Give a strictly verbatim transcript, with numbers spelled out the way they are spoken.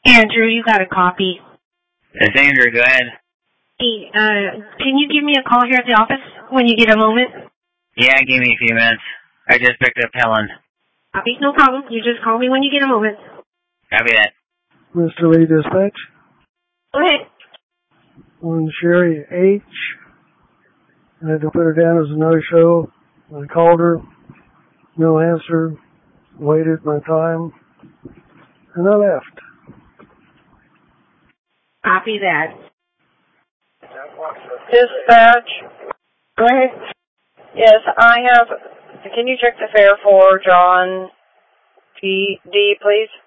Andrew, you got a copy. It's Andrew, go ahead. Hey, uh, can you give me a call here at the office when you get a moment? Yeah, give me a few minutes. I just picked up Helen. Copy, no problem. You just call me when you get a moment. Copy that. Mister Lee Dispatch. Go ahead. On Sherry H. I had to put her down as a no-show. I called her. No answer. Waited my time. And I left. Copy that. Dispatch. Go ahead. Yes, I have. Can you check the fare for John P. D, please?